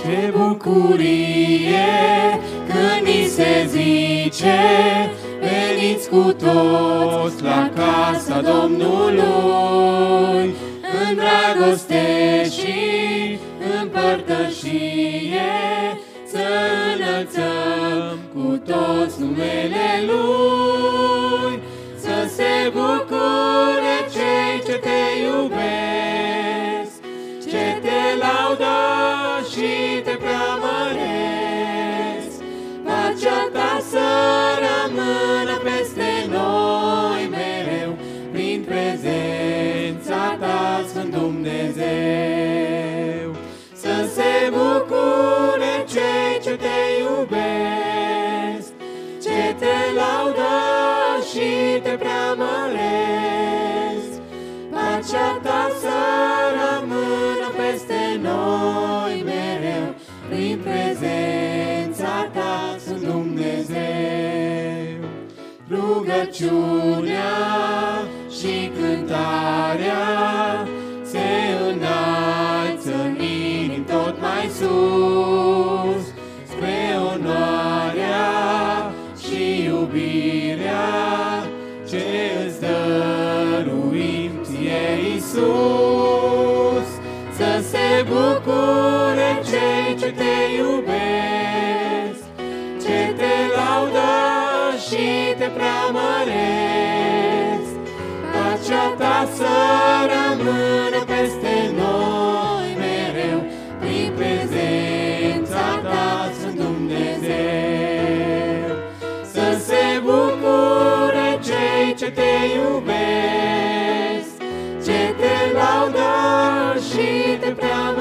Ce bucurie când ni se zice, veniți cu toți la casa Domnului, în dragoste și în părtășie, să înălțăm cu toți numele Lui, să se bucure cei ce te iubesc, ce te laudă și te preamăresc. Pacea ta să rămână peste noi mereu, prin prezența ta, Sfânt Dumnezeu. Să se bucure cei ce te iubesc, ce te laudă și te preamăresc. Pacea ta să rămână peste noi mereu, prin prezența ta, Sfânt Dumnezeu. Rugăciunea și cântarea se înalță în inimi tot mai sus, spre onoarea și iubirea ce îți dăruim ție, Iisus. Să se bucure cei ce te iubesc, ce te laudă și te preamăresc. Pacea ta să rămână peste noi mereu, prin prezența ta, Sfânt Dumnezeu. Să se bucure cei ce te iubesc, ce te laudă și te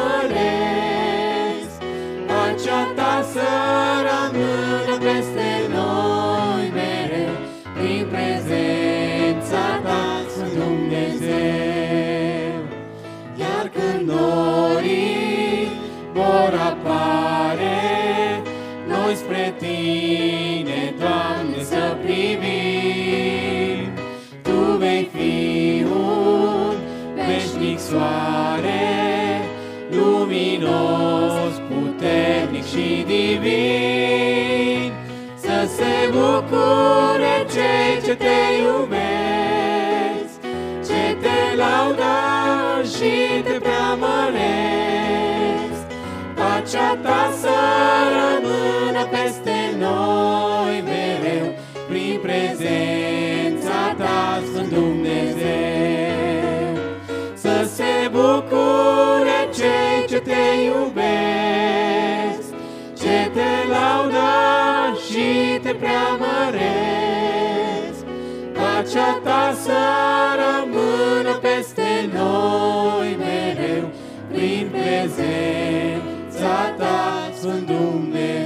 preamăresc. Pacea ta să rămână peste noi mereu, prin prezența ta, Sfânt Dumnezeu. Iar când norii vor apare, noi spre tine, Doamne, să privim. Tu vei fi un veșnic soare, luminos, puternic și divin. Să se bucure cei ce te iubesc, ce te laudă și te preamăresc. Pacea ta să rămână peste noi mereu, prin prezența ta, Sfânt Dumnezeu. Să se bucure cei ce te iubesc, ce te laudă și te preamăresc. Pacea ta să rămână peste noi mereu, prin prezența ta, Sfânt Dumnezeu.